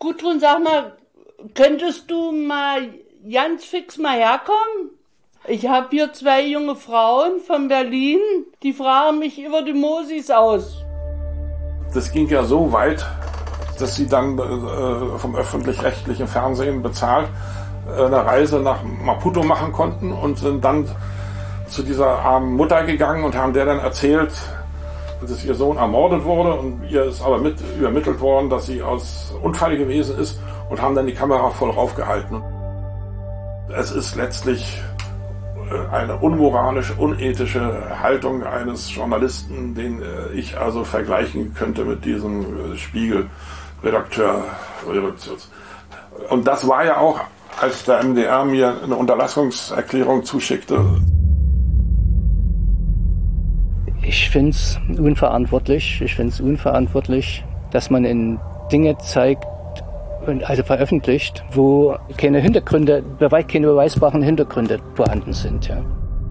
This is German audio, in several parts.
Gudrun, sag mal, könntest du mal ganz fix mal herkommen? Ich habe hier 2 junge Frauen von Berlin, die fragen mich über die Mosis aus. Das ging ja so weit, dass sie dann vom öffentlich-rechtlichen Fernsehen bezahlt eine Reise nach Maputo machen konnten und sind dann zu dieser armen Mutter gegangen und haben der dann erzählt, dass ihr Sohn ermordet wurde, und ihr ist aber übermittelt worden, dass sie aus Unfall gewesen ist, und haben dann die Kamera voll raufgehalten. Es ist letztlich eine unmoralische, unethische Haltung eines Journalisten, den ich also vergleichen könnte mit diesem Spiegel-Redakteur. Und das war ja auch, als der MDR mir eine Unterlassungserklärung zuschickte. Ich finde es unverantwortlich. Dass man in Dinge zeigt, also veröffentlicht, wo keine Hintergründe, keine beweisbaren Hintergründe vorhanden sind. Ja.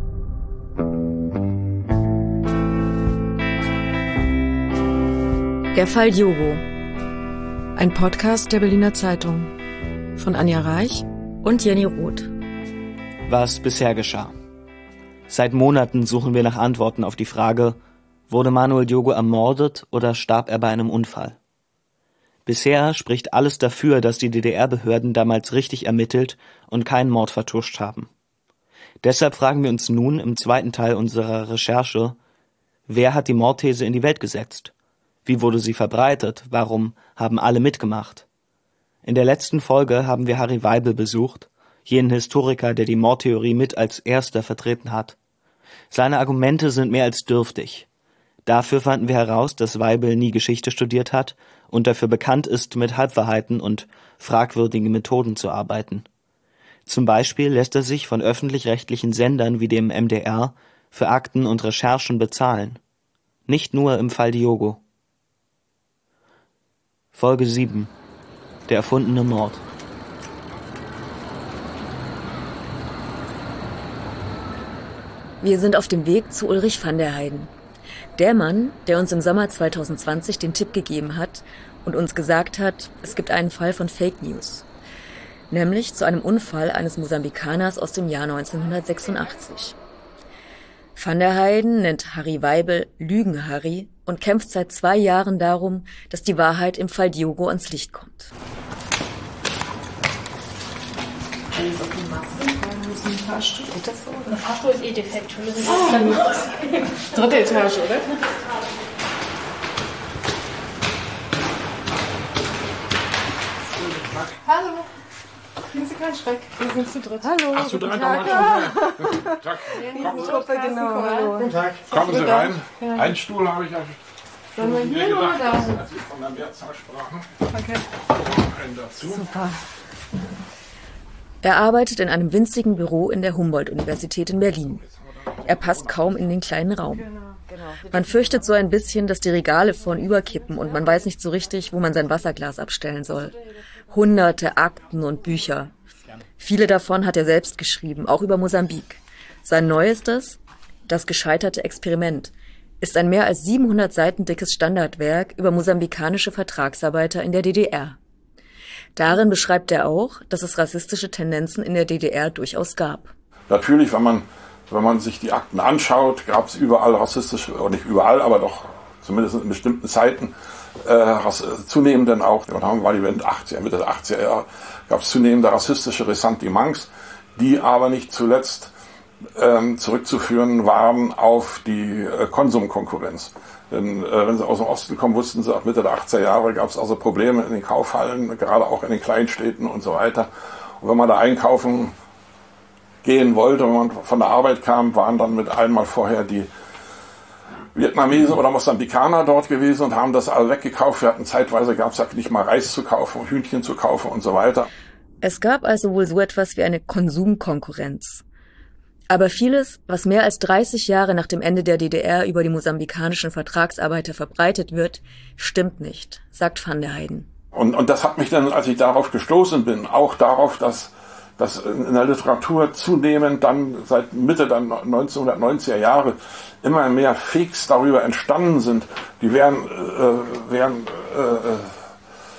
Der Fall Diogo. Ein Podcast der Berliner Zeitung von Anja Reich und Jenny Roth. Was bisher geschah. Seit Monaten suchen wir nach Antworten auf die Frage, wurde Manuel Diogo ermordet oder starb er bei einem Unfall? Bisher spricht alles dafür, dass die DDR-Behörden damals richtig ermittelt und keinen Mord vertuscht haben. Deshalb fragen wir uns nun im zweiten Teil unserer Recherche, wer hat die Mordthese in die Welt gesetzt? Wie wurde sie verbreitet? Warum haben alle mitgemacht? In der letzten Folge haben wir Harry Weibel besucht, jenen Historiker, der die Mordtheorie mit als erster vertreten hat. Seine Argumente sind mehr als dürftig. Dafür fanden wir heraus, dass Weibel nie Geschichte studiert hat und dafür bekannt ist, mit Halbwahrheiten und fragwürdigen Methoden zu arbeiten. Zum Beispiel lässt er sich von öffentlich-rechtlichen Sendern wie dem MDR für Akten und Recherchen bezahlen. Nicht nur im Fall Diogo. Folge 7. Der erfundene Mord. Wir sind auf dem Weg zu Ulrich van der Heyden. Der Mann, der uns im Sommer 2020 den Tipp gegeben hat und uns gesagt hat, es gibt einen Fall von Fake News. Nämlich zu einem Unfall eines Mosambikaners aus dem Jahr 1986. Van der Heyden nennt Harry Weibel Lügen-Harry und kämpft seit 2 Jahren darum, dass die Wahrheit im Fall Diogo ans Licht kommt. Alles auf die Masse. Ein Fahrstuhl, geht das so? Oder? Der Fahrstuhl ist defekt. Wir müssen dritte Etage, oder? Hallo. Kriegen Sie keinen Schreck. Wir sind zu dritt. Hallo. Ach, zu dritt. Guten Tag. Genau, hallo. Guten Tag. Kommen Sie rein. Ja. Einen Stuhl habe ich ja schon mir gedacht, als Sie von der Mehrzahl sprachen. Okay. Einen dazu. Super. Er arbeitet in einem winzigen Büro in der Humboldt-Universität in Berlin. Er passt kaum in den kleinen Raum. Man fürchtet so ein bisschen, dass die Regale vornüberkippen und man weiß nicht so richtig, wo man sein Wasserglas abstellen soll. Hunderte Akten und Bücher. Viele davon hat er selbst geschrieben, auch über Mosambik. Sein neuestes, Das gescheiterte Experiment, ist ein mehr als 700 Seiten dickes Standardwerk über mosambikanische Vertragsarbeiter in der DDR. Darin beschreibt er auch, dass es rassistische Tendenzen in der DDR durchaus gab. Natürlich, wenn man sich die Akten anschaut, gab es überall rassistische, oder nicht überall, aber doch zumindest in bestimmten Zeiten, zunehmend dann auch, dann war die Wende Mitte der 80er Jahre, gab es zunehmende rassistische Ressentiments, die aber nicht zuletzt zurückzuführen waren auf die Konsumkonkurrenz. Denn wenn sie aus dem Osten kommen, wussten sie, ab Mitte der 80er Jahre gab es also Probleme in den Kaufhallen, gerade auch in den Kleinstädten und so weiter. Und wenn man da einkaufen gehen wollte, wenn man von der Arbeit kam, waren dann mit einmal vorher die Vietnamesen oder Mosambikaner dort gewesen und haben das alle weggekauft. Wir hatten zeitweise, gab es ja nicht mal Reis zu kaufen, Hühnchen zu kaufen und so weiter. Es gab also wohl so etwas wie eine Konsumkonkurrenz. Aber vieles, was mehr als 30 Jahre nach dem Ende der DDR über die mosambikanischen Vertragsarbeiter verbreitet wird, stimmt nicht, sagt van der Heyden. Und das hat mich dann, als ich darauf gestoßen bin, auch darauf, dass in der Literatur zunehmend dann seit Mitte der 1990er Jahre immer mehr Fakes darüber entstanden sind. Die wären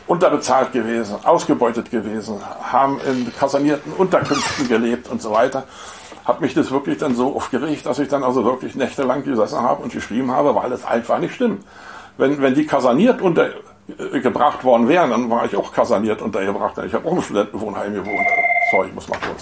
unterbezahlt gewesen, ausgebeutet gewesen, haben in kasernierten Unterkünften gelebt und so weiter. Hat mich das wirklich dann so aufgeregt, dass ich dann also wirklich nächtelang gesessen habe und geschrieben habe, weil es einfach nicht stimmt. Wenn die kaserniert untergebracht worden wären, dann war ich auch kaserniert untergebracht. Ich habe auch im Studentenwohnheim gewohnt. Sorry, ich muss mal kurz.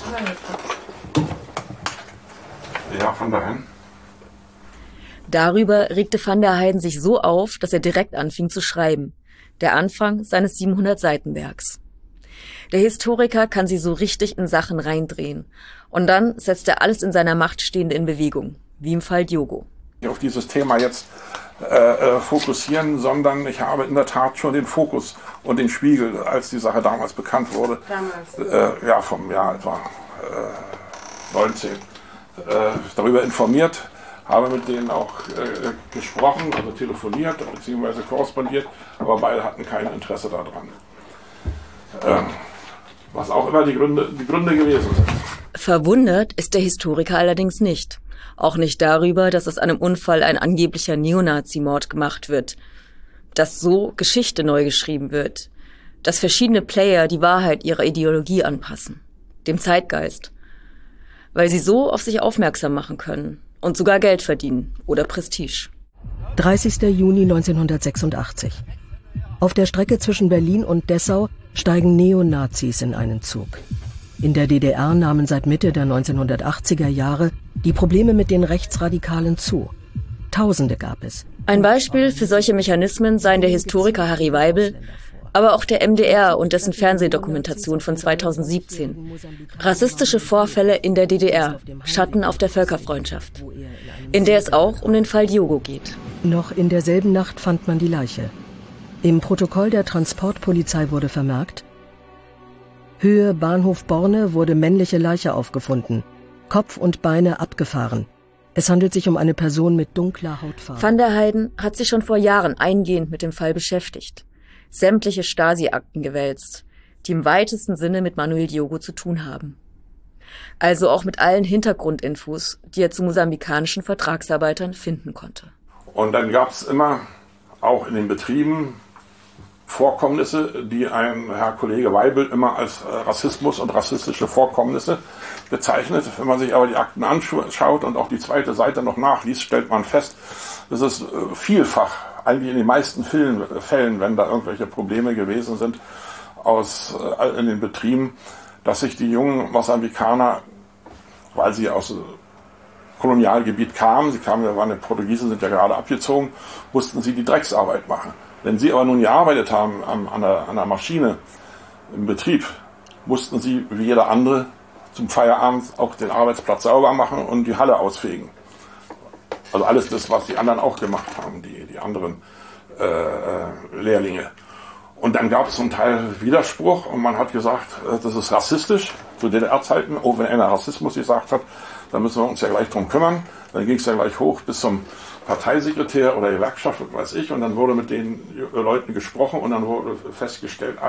Ja, Van der Heiden. Darüber regte Van der Heiden sich so auf, dass er direkt anfing zu schreiben. Der Anfang seines 700-Seiten-Werks. Der Historiker kann sie so richtig in Sachen reindrehen. Und dann setzt er alles in seiner Macht Stehende in Bewegung, wie im Fall Diogo. Auf dieses Thema jetzt fokussieren, sondern ich habe in der Tat schon den Fokus und den Spiegel, als die Sache damals bekannt wurde, vom Jahr etwa 19, darüber informiert, habe mit denen auch gesprochen, also telefoniert bzw. korrespondiert, aber beide hatten kein Interesse daran. Was auch immer die Gründe gewesen sind. Verwundert ist der Historiker allerdings nicht. Auch nicht darüber, dass aus einem Unfall ein angeblicher Neonazi-Mord gemacht wird. Dass so Geschichte neu geschrieben wird. Dass verschiedene Player die Wahrheit ihrer Ideologie anpassen. Dem Zeitgeist. Weil sie so auf sich aufmerksam machen können. Und sogar Geld verdienen. Oder Prestige. 30. Juni 1986. Auf der Strecke zwischen Berlin und Dessau steigen Neonazis in einen Zug. In der DDR nahmen seit Mitte der 1980er Jahre die Probleme mit den Rechtsradikalen zu. Tausende gab es. Ein Beispiel für solche Mechanismen seien der Historiker Harry Weibel, aber auch der MDR und dessen Fernsehdokumentation von 2017. Rassistische Vorfälle in der DDR, Schatten auf der Völkerfreundschaft, in der es auch um den Fall Diogo geht. Noch in derselben Nacht fand man die Leiche. Im Protokoll der Transportpolizei wurde vermerkt: Höhe Bahnhof Borne wurde männliche Leiche aufgefunden, Kopf und Beine abgefahren. Es handelt sich um eine Person mit dunkler Hautfarbe. Van der Heiden hat sich schon vor Jahren eingehend mit dem Fall beschäftigt, sämtliche Stasi-Akten gewälzt, die im weitesten Sinne mit Manuel Diogo zu tun haben. Also auch mit allen Hintergrundinfos, die er zu mosambikanischen Vertragsarbeitern finden konnte. Und dann gab es immer, auch in den Betrieben, Vorkommnisse, die ein Herr Kollege Weibel immer als Rassismus und rassistische Vorkommnisse bezeichnet. Wenn man sich aber die Akten anschaut und auch die zweite Seite noch nachliest, stellt man fest, dass es vielfach, eigentlich in den meisten Fällen, wenn da irgendwelche Probleme gewesen sind in den Betrieben, dass sich die jungen Mosambikaner, weil sie aus dem Kolonialgebiet kamen, waren die Portugiesen, sind ja gerade abgezogen, mussten sie die Drecksarbeit machen. Wenn sie aber nun gearbeitet haben an der Maschine im Betrieb, mussten sie wie jeder andere zum Feierabend auch den Arbeitsplatz sauber machen und die Halle ausfegen. Also alles das, was die anderen auch gemacht haben, die anderen Lehrlinge. Und dann gab es zum Teil Widerspruch und man hat gesagt, das ist rassistisch, zu DDR-Zeiten, auch wenn einer Rassismus gesagt hat, dann müssen wir uns ja gleich drum kümmern. Dann ging es ja gleich hoch bis zum Parteisekretär oder Gewerkschaft, weiß ich, und dann wurde mit den Leuten gesprochen und dann wurde festgestellt,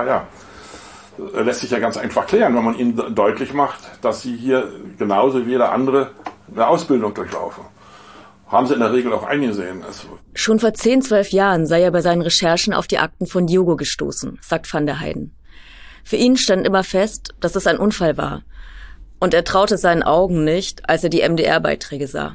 lässt sich ja ganz einfach klären, wenn man ihnen deutlich macht, dass sie hier genauso wie jeder andere eine Ausbildung durchlaufen. Haben sie in der Regel auch eingesehen. Schon vor 10, 12 Jahren sei er bei seinen Recherchen auf die Akten von Diogo gestoßen, sagt Van der Heiden. Für ihn stand immer fest, dass es ein Unfall war. Und er traute seinen Augen nicht, als er die MDR-Beiträge sah.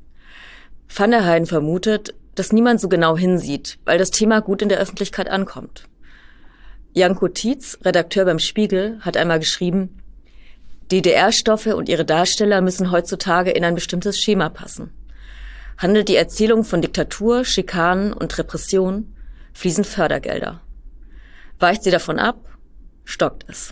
Van der Heiden vermutet, dass niemand so genau hinsieht, weil das Thema gut in der Öffentlichkeit ankommt. Janko Tietz, Redakteur beim Spiegel, hat einmal geschrieben: DDR-Stoffe und ihre Darsteller müssen heutzutage in ein bestimmtes Schema passen. Handelt die Erzählung von Diktatur, Schikanen und Repression, fließen Fördergelder. Weicht sie davon ab, stockt es.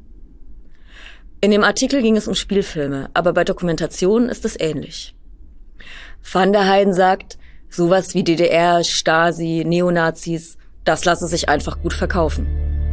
In dem Artikel ging es um Spielfilme, aber bei Dokumentationen ist es ähnlich. Van der Heiden sagt, sowas wie DDR, Stasi, Neonazis, das lasse sich einfach gut verkaufen.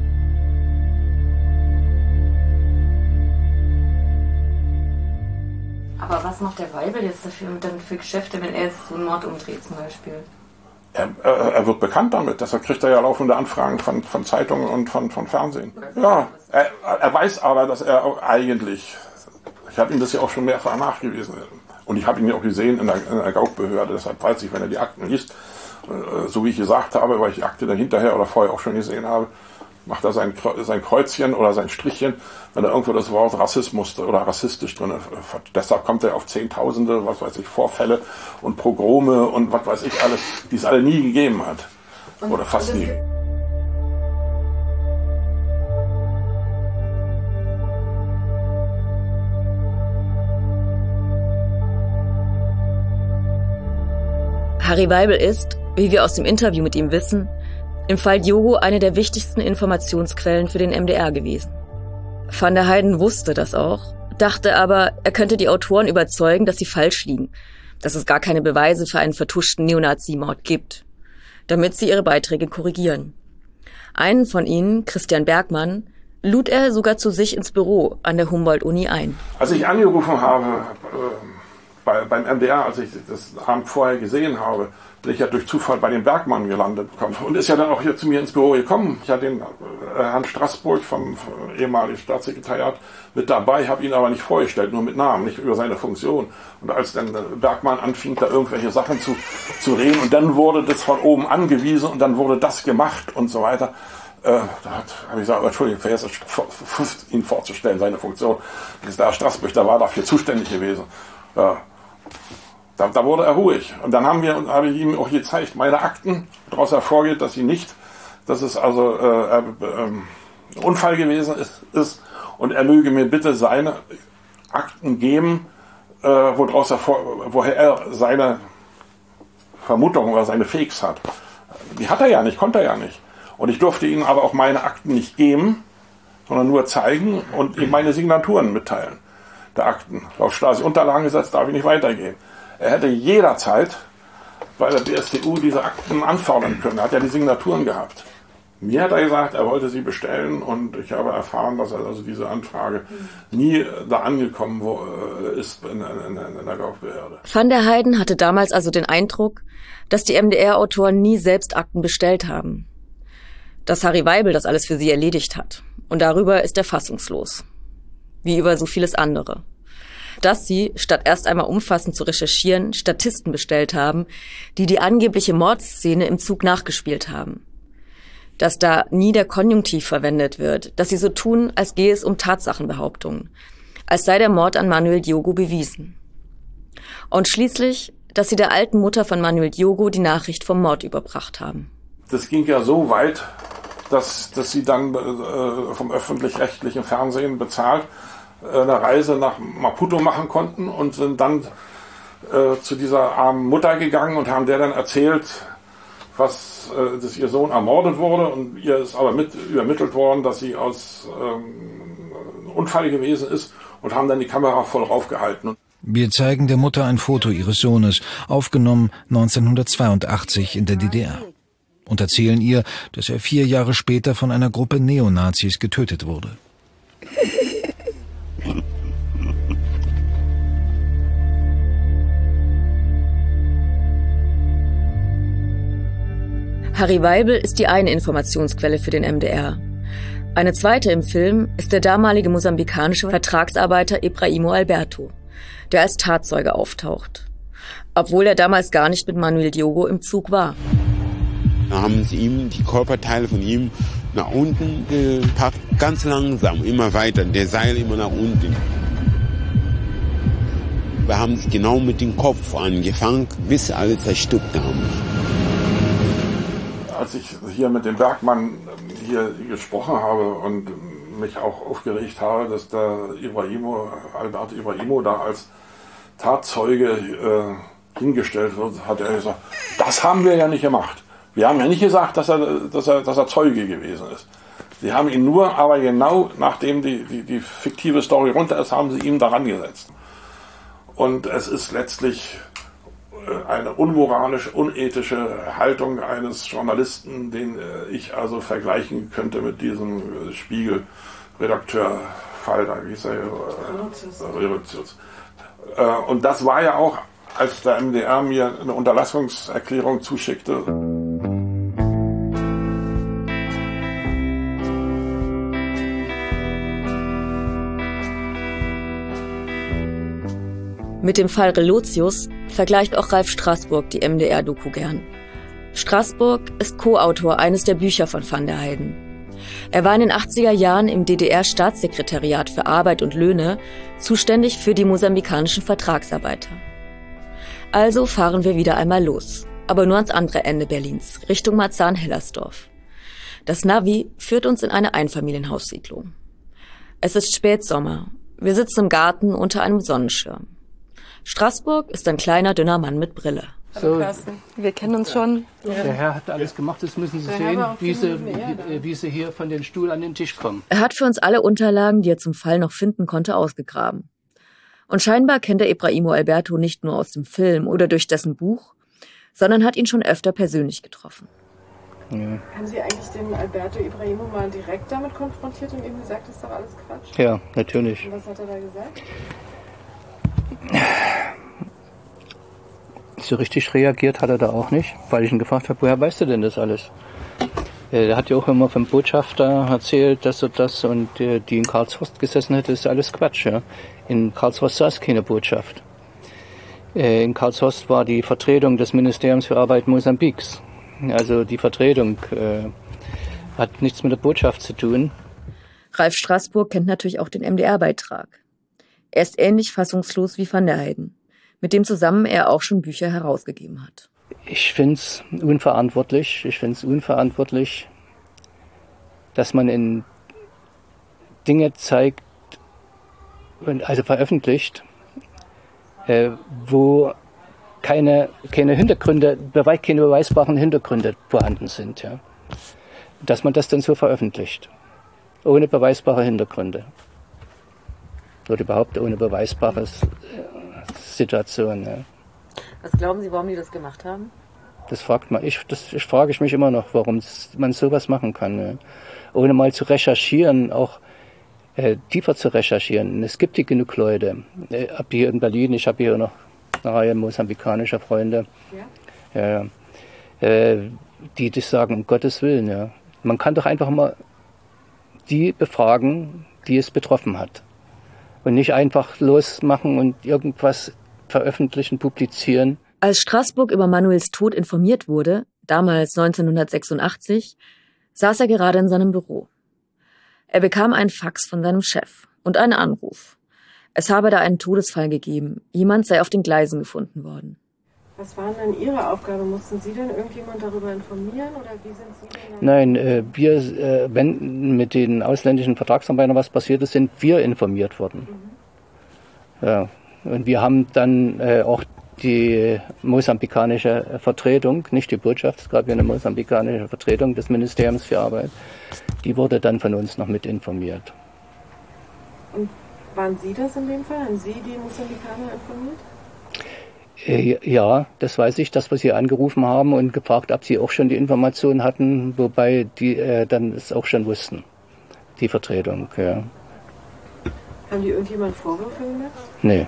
Aber was macht der Weibel jetzt dann für Geschäfte, wenn er jetzt so einen Mord umdreht zum Beispiel? Er wird bekannt damit, deshalb kriegt er ja laufende Anfragen von Zeitungen und von Fernsehen. Ja, er weiß aber, dass er auch eigentlich, ich habe ihm das ja auch schon mehrfach nachgewiesen, und ich habe ihn ja auch gesehen in der Gaukbehörde, deshalb weiß ich, wenn er die Akten liest, so wie ich gesagt habe, weil ich die Akte dann hinterher oder vorher auch schon gesehen habe, macht er sein Kreuzchen oder sein Strichchen, wenn er irgendwo das Wort Rassismus oder rassistisch drin hat. Deshalb kommt er auf Zehntausende, was weiß ich, Vorfälle und Pogrome und was weiß ich alles, die es alle nie gegeben hat. Oder fast nie. Harry Weibel ist, wie wir aus dem Interview mit ihm wissen, im Fall Diogo eine der wichtigsten Informationsquellen für den MDR gewesen. Van der Heyden wusste das auch, dachte aber, er könnte die Autoren überzeugen, dass sie falsch liegen, dass es gar keine Beweise für einen vertuschten Neonazi-Mord gibt, damit sie ihre Beiträge korrigieren. Einen von ihnen, Christian Bergmann, lud er sogar zu sich ins Büro an der Humboldt-Uni ein. Als ich angerufen habe beim MDR, als ich das Abend vorher gesehen habe, bin ich ja durch Zufall bei dem Bergmann gelandet und ist ja dann auch hier zu mir ins Büro gekommen. Ich hatte den Herrn Straßburg vom ehemaligen Staatssekretariat mit dabei, habe ihn aber nicht vorgestellt, nur mit Namen, nicht über seine Funktion. Und als dann Bergmann anfing, da irgendwelche Sachen zu reden und dann wurde das von oben angewiesen und dann wurde das gemacht und so weiter. Da habe ich gesagt, Entschuldigung, ich vergesse ihn vorzustellen, seine Funktion. Der Herr Straßburg, der war dafür zuständig gewesen. Da wurde er ruhig. Und dann habe ich ihm auch gezeigt, meine Akten, daraus hervorgeht, dass es also ein Unfall gewesen ist und er möge mir bitte seine Akten geben, woher er seine Vermutung oder seine Fakes hat. Die hat er ja nicht, konnte er ja nicht. Und ich durfte ihm aber auch meine Akten nicht geben, sondern nur zeigen und ihm meine Signaturen mitteilen. Der Akten. Laut Stasi-Unterlagengesetz darf ich nicht weitergehen. Er hätte jederzeit bei der BStU diese Akten anfordern können. Er hat ja die Signaturen gehabt. Mir hat er gesagt, er wollte sie bestellen und ich habe erfahren, dass also diese Anfrage nie da angekommen ist in der Gaufbehörde. Van der Heyden hatte damals also den Eindruck, dass die MDR-Autoren nie selbst Akten bestellt haben. Dass Harry Weibel das alles für sie erledigt hat. Und darüber ist er fassungslos. Wie über so vieles andere. Dass sie, statt erst einmal umfassend zu recherchieren, Statisten bestellt haben, die angebliche Mordszene im Zug nachgespielt haben. Dass da nie der Konjunktiv verwendet wird, dass sie so tun, als gehe es um Tatsachenbehauptungen, als sei der Mord an Manuel Diogo bewiesen. Und schließlich, dass sie der alten Mutter von Manuel Diogo die Nachricht vom Mord überbracht haben. Das ging ja so weit, dass sie dann vom öffentlich-rechtlichen Fernsehen bezahlt eine Reise nach Maputo machen konnten und sind dann zu dieser armen Mutter gegangen und haben der dann erzählt, dass ihr Sohn ermordet wurde und ihr ist aber übermittelt worden, dass sie aus einem Unfall gewesen ist und haben dann die Kamera voll raufgehalten. Wir zeigen der Mutter ein Foto ihres Sohnes, aufgenommen 1982 in der DDR. Und erzählen ihr, dass er 4 Jahre später von einer Gruppe Neonazis getötet wurde. Harry Weibel ist die eine Informationsquelle für den MDR. Eine zweite im Film ist der damalige mosambikanische Vertragsarbeiter Ibrahimo Alberto, der als Tatzeuge auftaucht. Obwohl er damals gar nicht mit Manuel Diogo im Zug war. Da haben sie ihm die Körperteile von ihm nach unten gepackt, ganz langsam, immer weiter, der Seil immer nach unten. Wir haben es genau mit dem Kopf angefangen, bis sie alle zerstückt haben. Als ich hier mit dem Bergmann hier gesprochen habe und mich auch aufgeregt habe, dass der Alberto Ibrahimo da als Tatzeuge hingestellt wird, hat er gesagt, das haben wir ja nicht gemacht. Wir haben ja nicht gesagt, dass er Zeuge gewesen ist. Sie haben ihn nur, aber genau nachdem die fiktive Story runter ist, haben sie ihn daran gesetzt. Und es ist letztlich eine unmoralische, unethische Haltung eines Journalisten, den ich also vergleichen könnte mit diesem Spiegel-Redakteur-Fall, da hieß er Revolutius. Und das war ja auch, als der MDR mir eine Unterlassungserklärung zuschickte. Mit dem Fall Relotius vergleicht auch Ralf Straßburg die MDR-Doku gern. Straßburg ist Co-Autor eines der Bücher von Van der Heyden. Er war in den 80er Jahren im DDR-Staatssekretariat für Arbeit und Löhne zuständig für die mosambikanischen Vertragsarbeiter. Also fahren wir wieder einmal los, aber nur ans andere Ende Berlins, Richtung Marzahn-Hellersdorf. Das Navi führt uns in eine Einfamilienhaussiedlung. Es ist Spätsommer. Wir sitzen im Garten unter einem Sonnenschirm. Straßburg ist ein kleiner, dünner Mann mit Brille. Hallo Carsten. Wir kennen uns schon. Der Herr hat alles gemacht, das müssen Sie sehen, wie Sie hier von den Stuhl an den Tisch kommen. Er hat für uns alle Unterlagen, die er zum Fall noch finden konnte, ausgegraben. Und scheinbar kennt er Ibrahimo Alberto nicht nur aus dem Film oder durch dessen Buch, sondern hat ihn schon öfter persönlich getroffen. Ja. Haben Sie eigentlich den Alberto Ibrahimo mal direkt damit konfrontiert und ihm gesagt, das ist doch alles Quatsch? Ja, natürlich. Und was hat er da gesagt? So richtig reagiert hat er da auch nicht, weil ich ihn gefragt habe, woher weißt du denn das alles? Der hat ja auch immer vom Botschafter erzählt, das und das, und die in Karlshorst gesessen hat, ist alles Quatsch. Ja? In Karlshorst saß keine Botschaft. In Karlshorst war die Vertretung des Ministeriums für Arbeit Mosambiks. Also die Vertretung hat nichts mit der Botschaft zu tun. Ralf Straßburg kennt natürlich auch den MDR-Beitrag. Er ist ähnlich fassungslos wie Van der Heyden, mit dem zusammen er auch schon Bücher herausgegeben hat. Ich finde es unverantwortlich. Dass man in Dinge zeigt, also veröffentlicht, wo keine Hintergründe, keine beweisbaren Hintergründe vorhanden sind. Ja. Dass man das dann so veröffentlicht, ohne beweisbare Hintergründe. Oder überhaupt ohne beweisbare Situation. Ja. Was glauben Sie, warum die das gemacht haben? Das frage ich mich immer noch, warum man sowas machen kann. Ja. Ohne mal zu recherchieren, auch tiefer zu recherchieren. Es gibt hier genug Leute. Ab hier in Berlin, ich habe hier noch eine Reihe mosambikanischer Freunde, ja. Die das sagen, um Gottes Willen. Ja. Man kann doch einfach mal die befragen, die es betroffen hat. Und nicht einfach losmachen und irgendwas veröffentlichen, publizieren. Als Straßburg über Manuels Tod informiert wurde, damals 1986, saß er gerade in seinem Büro. Er bekam einen Fax von seinem Chef und einen Anruf. Es habe da einen Todesfall gegeben. Jemand sei auf den Gleisen gefunden worden. Was war denn Ihre Aufgabe? Mussten Sie denn irgendjemand darüber informieren? Oder wie sind Sie denn? Nein, wenn mit den ausländischen Vertragsarbeitern was passiert ist, sind wir informiert worden. Ja. Und wir haben dann auch die mosambikanische Vertretung, nicht die Botschaft, es gab ja eine mosambikanische Vertretung des Ministeriums für Arbeit, die wurde dann von uns noch mit informiert. Und waren Sie das in dem Fall? Haben Sie die Mosambikaner informiert? Ja, das weiß ich, dass wir sie angerufen haben und gefragt, ob sie auch schon die Informationen hatten, wobei die dann es auch schon wussten, die Vertretung. Ja. Haben die irgendjemand Vorwürfe gemacht? Nee.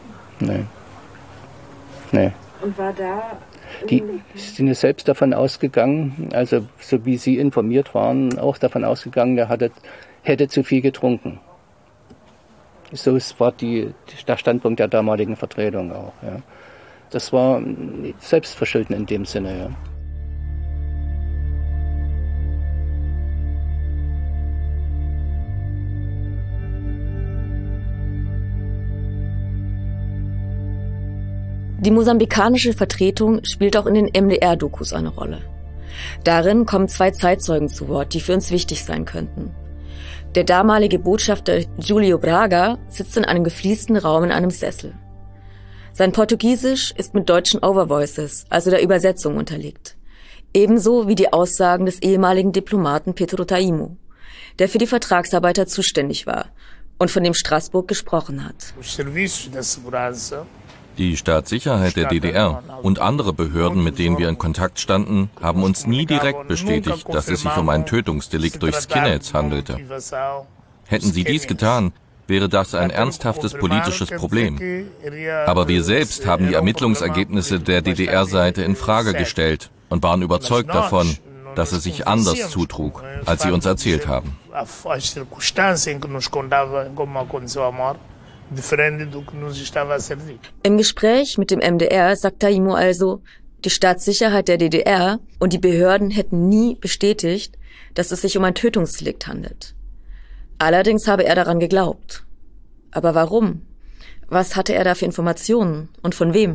Und war da... Die sind ja selbst davon ausgegangen, also so wie sie informiert waren, auch davon ausgegangen, der hätte zu viel getrunken. So war der Standpunkt der damaligen Vertretung auch. Ja. Das war Selbstverschulden in dem Sinne. Ja. Die mosambikanische Vertretung spielt auch in den MDR-Dokus eine Rolle. Darin kommen 2 Zeitzeugen zu Wort, die für uns wichtig sein könnten. Der damalige Botschafter Julio Braga sitzt in einem gefliesten Raum in einem Sessel. Sein Portugiesisch ist mit deutschen Overvoices, also der Übersetzung, unterlegt. Ebenso wie die Aussagen des ehemaligen Diplomaten Pedro Taimo, der für die Vertragsarbeiter zuständig war und von dem Straßburg gesprochen hat. Die Staatssicherheit der DDR und andere Behörden, mit denen wir in Kontakt standen, haben uns nie direkt bestätigt, dass es sich um ein Tötungsdelikt durch Skinheads handelte. Hätten sie dies getan, wäre das ein ernsthaftes politisches Problem. Aber wir selbst haben die Ermittlungsergebnisse der DDR-Seite in Frage gestellt und waren überzeugt davon, dass es sich anders zutrug, als sie uns erzählt haben. Im Gespräch mit dem MDR sagt Taimo also, Die Staatssicherheit der DDR und die Behörden hätten nie bestätigt, dass es sich um ein Tötungsdelikt handelt. Allerdings habe er daran geglaubt. Aber warum? Was hatte er da für Informationen und von wem?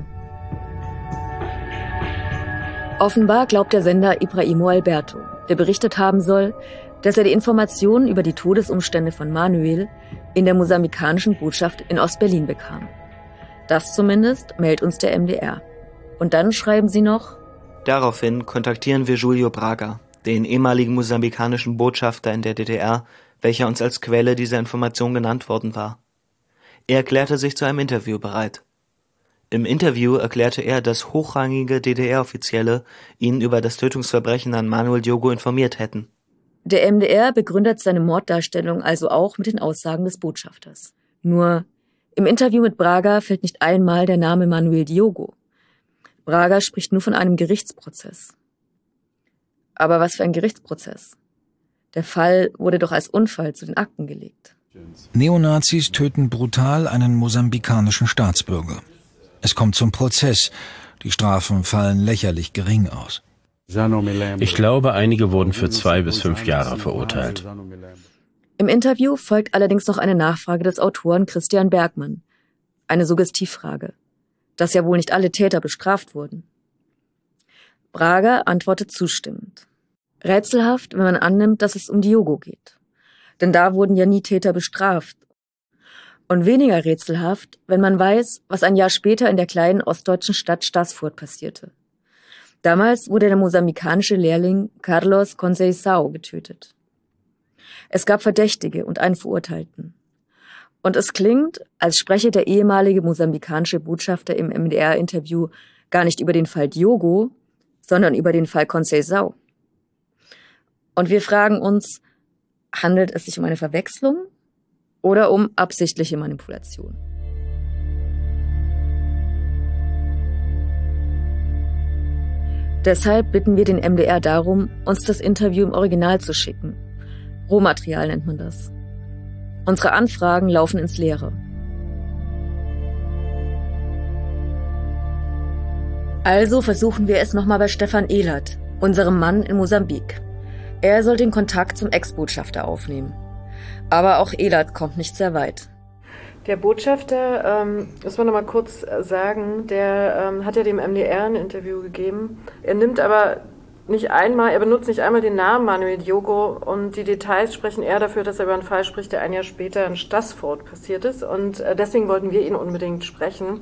Offenbar glaubt der Sender Ibrahimo Alberto, der berichtet haben soll, dass er die Informationen über die Todesumstände von Manuel in der mosambikanischen Botschaft in Ostberlin bekam. Das zumindest meldet uns der MDR. Und dann schreiben sie noch: Daraufhin kontaktieren wir Julio Braga, den ehemaligen mosambikanischen Botschafter in der DDR, welcher uns als Quelle dieser Information genannt worden war. Er erklärte sich zu einem Interview bereit. Im Interview erklärte er, dass hochrangige DDR-Offizielle ihn über das Tötungsverbrechen an Manuel Diogo informiert hätten. Der MDR begründet seine Morddarstellung also auch mit den Aussagen des Botschafters. Nur im Interview mit Braga fällt nicht einmal der Name Manuel Diogo. Braga spricht nur von einem Gerichtsprozess. Aber was für ein Gerichtsprozess? Der Fall wurde doch als Unfall zu den Akten gelegt. Neonazis töten brutal einen mosambikanischen Staatsbürger. Es kommt zum Prozess. Die Strafen fallen lächerlich gering aus. Ich glaube, einige wurden für 2 bis 5 Jahre verurteilt. Im Interview folgt allerdings noch eine Nachfrage des Autoren Christian Bergmann. Eine Suggestivfrage. Dass ja wohl nicht alle Täter bestraft wurden. Braga antwortet zustimmend. Rätselhaft, wenn man annimmt, dass es um Diogo geht. Denn da wurden ja nie Täter bestraft. Und weniger rätselhaft, wenn man weiß, was ein Jahr später in der kleinen ostdeutschen Stadt Stassfurt passierte. Damals wurde der mosambikanische Lehrling Carlos Conceição getötet. Es gab Verdächtige und einen Verurteilten. Und es klingt, als spreche der ehemalige mosambikanische Botschafter im MDR-Interview gar nicht über den Fall Diogo, sondern über den Fall Conceição. Und wir fragen uns, handelt es sich um eine Verwechslung oder um absichtliche Manipulation? Deshalb bitten wir den MDR darum, uns das Interview im Original zu schicken. Rohmaterial nennt man das. Unsere Anfragen laufen ins Leere. Also versuchen wir es nochmal bei Stefan Ehlert, unserem Mann in Mosambik. Er soll den Kontakt zum Ex-Botschafter aufnehmen. Aber auch Ehlert kommt nicht sehr weit. Der Botschafter, muss man noch mal kurz sagen, der hat ja dem MDR ein Interview gegeben. Er benutzt nicht einmal den Namen Manuel Diogo und die Details sprechen eher dafür, dass er über einen Fall spricht, der ein Jahr später in Stassfurt passiert ist. Und deswegen wollten wir ihn unbedingt sprechen,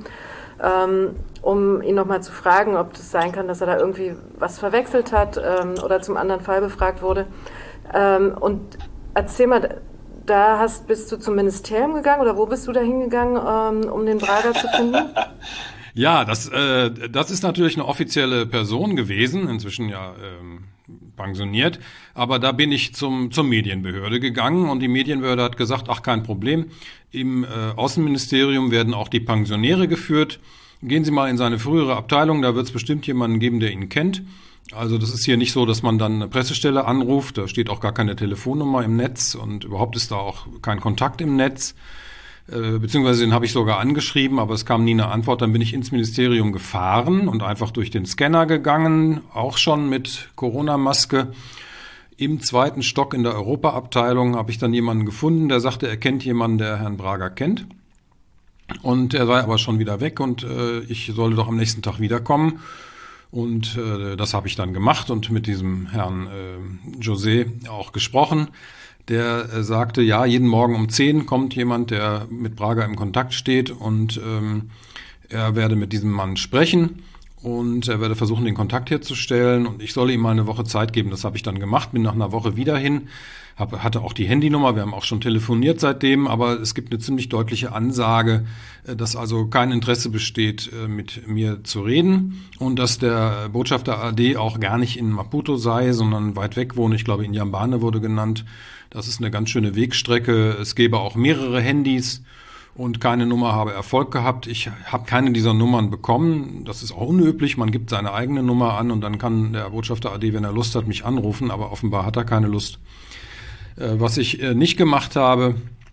um ihn noch mal zu fragen, ob das sein kann, dass er da irgendwie was verwechselt hat oder zum anderen Fall befragt wurde. Und erzähl mal, bist du zum Ministerium gegangen oder wo bist du da hingegangen, um den Braga zu finden? Ja, das ist natürlich eine offizielle Person gewesen, inzwischen ja pensioniert, aber da bin ich zur Medienbehörde gegangen und die Medienbehörde hat gesagt, ach, kein Problem, im Außenministerium werden auch die Pensionäre geführt, gehen Sie mal in seine frühere Abteilung, da wird es bestimmt jemanden geben, der ihn kennt. Also das ist hier nicht so, dass man dann eine Pressestelle anruft, da steht auch gar keine Telefonnummer im Netz und überhaupt ist da auch kein Kontakt im Netz, beziehungsweise den habe ich sogar angeschrieben, aber es kam nie eine Antwort. Dann bin ich ins Ministerium gefahren und einfach durch den Scanner gegangen, auch schon mit Corona-Maske. Im 2. Stock in der Europaabteilung habe ich dann jemanden gefunden, der sagte, er kennt jemanden, der Herrn Braga kennt. Und er sei aber schon wieder weg und ich solle doch am nächsten Tag wiederkommen. Und das habe ich dann gemacht und mit diesem Herrn José auch gesprochen. Der sagte, ja, jeden Morgen um 10 kommt jemand, der mit Braga im Kontakt steht und er werde mit diesem Mann sprechen und er werde versuchen, den Kontakt herzustellen und ich solle ihm mal eine Woche Zeit geben. Das habe ich dann gemacht, bin nach einer Woche wieder hin, hatte auch die Handynummer, wir haben auch schon telefoniert seitdem, aber es gibt eine ziemlich deutliche Ansage, dass also kein Interesse besteht, mit mir zu reden und dass der Botschafter AD auch gar nicht in Maputo sei, sondern weit weg wohne. Ich glaube, Inhambane wurde genannt. Das ist eine ganz schöne Wegstrecke. Es gäbe auch mehrere Handys und keine Nummer habe Erfolg gehabt. Ich habe keine dieser Nummern bekommen. Das ist auch unüblich. Man gibt seine eigene Nummer an und dann kann der Botschafter AD, wenn er Lust hat, mich anrufen. Aber offenbar hat er keine Lust. Was ich nicht gemacht habe,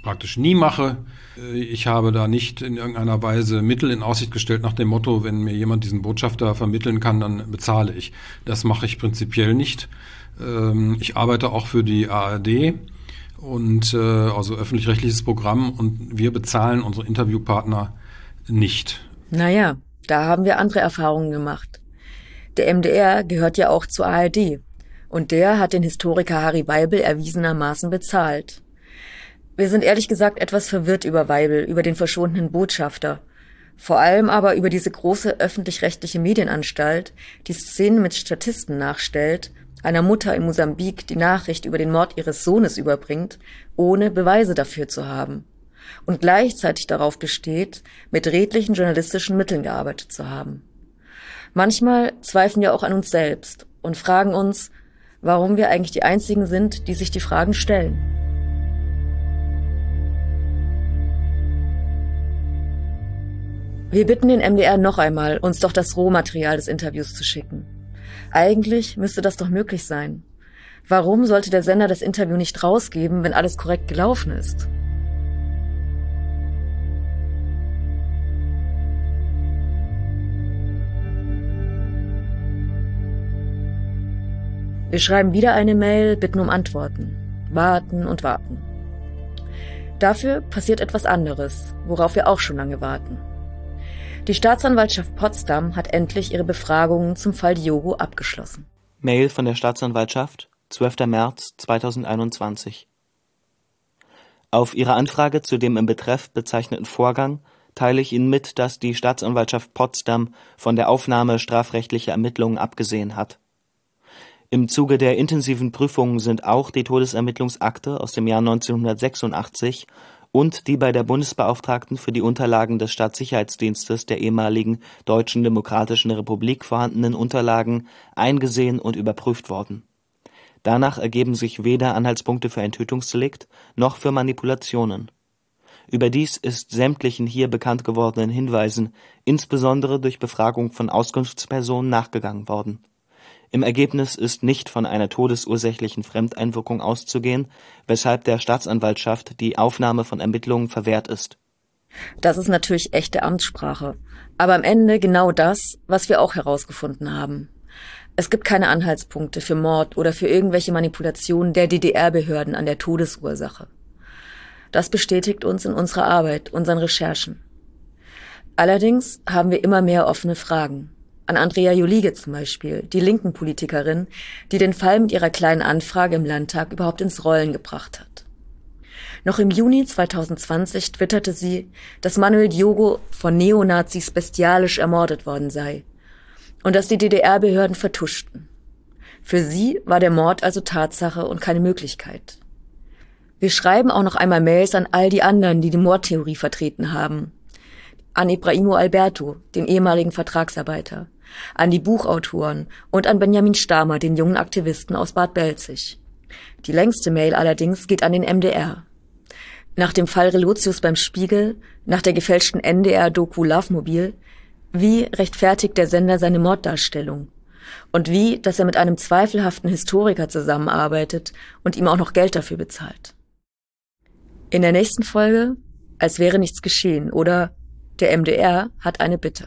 praktisch nie mache. Ich habe da nicht in irgendeiner Weise Mittel in Aussicht gestellt nach dem Motto, wenn mir jemand diesen Botschafter vermitteln kann, dann bezahle ich. Das mache ich prinzipiell nicht. Ich arbeite auch für die ARD und also öffentlich-rechtliches Programm, und wir bezahlen unsere Interviewpartner nicht. Naja, da haben wir andere Erfahrungen gemacht. Der MDR gehört ja auch zur ARD und der hat den Historiker Harry Weibel erwiesenermaßen bezahlt. Wir sind ehrlich gesagt etwas verwirrt über Weibel, über den verschwundenen Botschafter. Vor allem aber über diese große öffentlich-rechtliche Medienanstalt, die Szenen mit Statisten nachstellt, einer Mutter in Mosambik die Nachricht über den Mord ihres Sohnes überbringt, ohne Beweise dafür zu haben. Und gleichzeitig darauf besteht, mit redlichen journalistischen Mitteln gearbeitet zu haben. Manchmal zweifeln wir auch an uns selbst und fragen uns, warum wir eigentlich die Einzigen sind, die sich die Fragen stellen. Wir bitten den MDR noch einmal, uns doch das Rohmaterial des Interviews zu schicken. Eigentlich müsste das doch möglich sein. Warum sollte der Sender das Interview nicht rausgeben, wenn alles korrekt gelaufen ist? Wir schreiben wieder eine Mail, bitten um Antworten. Warten und warten. Dafür passiert etwas anderes, worauf wir auch schon lange warten. Die Staatsanwaltschaft Potsdam hat endlich ihre Befragungen zum Fall Diogo abgeschlossen. Mail von der Staatsanwaltschaft, 12. März 2021. Auf Ihre Anfrage zu dem im Betreff bezeichneten Vorgang teile ich Ihnen mit, dass die Staatsanwaltschaft Potsdam von der Aufnahme strafrechtlicher Ermittlungen abgesehen hat. Im Zuge der intensiven Prüfungen sind auch die Todesermittlungsakte aus dem Jahr 1986 und die bei der Bundesbeauftragten für die Unterlagen des Staatssicherheitsdienstes der ehemaligen Deutschen Demokratischen Republik vorhandenen Unterlagen eingesehen und überprüft worden. Danach ergeben sich weder Anhaltspunkte für ein Tötungsdelikt noch für Manipulationen. Überdies ist sämtlichen hier bekannt gewordenen Hinweisen, insbesondere durch Befragung von Auskunftspersonen, nachgegangen worden. Im Ergebnis ist nicht von einer todesursächlichen Fremdeinwirkung auszugehen, weshalb der Staatsanwaltschaft die Aufnahme von Ermittlungen verwehrt ist. Das ist natürlich echte Amtssprache, aber am Ende genau das, was wir auch herausgefunden haben. Es gibt keine Anhaltspunkte für Mord oder für irgendwelche Manipulationen der DDR-Behörden an der Todesursache. Das bestätigt uns in unserer Arbeit, unseren Recherchen. Allerdings haben wir immer mehr offene Fragen. An Andrea Jolige zum Beispiel, die linken Politikerin, die den Fall mit ihrer kleinen Anfrage im Landtag überhaupt ins Rollen gebracht hat. Noch im Juni 2020 twitterte sie, dass Manuel Diogo von Neonazis bestialisch ermordet worden sei und dass die DDR-Behörden vertuschten. Für sie war der Mord also Tatsache und keine Möglichkeit. Wir schreiben auch noch einmal Mails an all die anderen, die die Mordtheorie vertreten haben. An Ibrahimo Alberto, den ehemaligen Vertragsarbeiter, an die Buchautoren und an Benjamin Stamer, den jungen Aktivisten aus Bad Belzig. Die längste Mail allerdings geht an den MDR. Nach dem Fall Relotius beim Spiegel, nach der gefälschten NDR-Doku Lovemobil, wie rechtfertigt der Sender seine Morddarstellung? Und wie, dass er mit einem zweifelhaften Historiker zusammenarbeitet und ihm auch noch Geld dafür bezahlt? In der nächsten Folge, als wäre nichts geschehen, oder der MDR hat eine Bitte.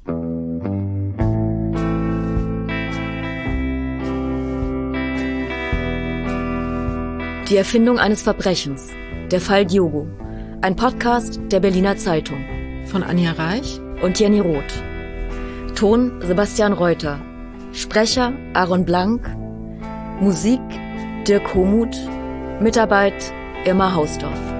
Die Erfindung eines Verbrechens. Der Fall Diogo. Ein Podcast der Berliner Zeitung. Von Anja Reich und Jenny Roth. Ton Sebastian Reuter. Sprecher Aaron Blank. Musik Dirk Homuth. Mitarbeit Irma Hausdorff.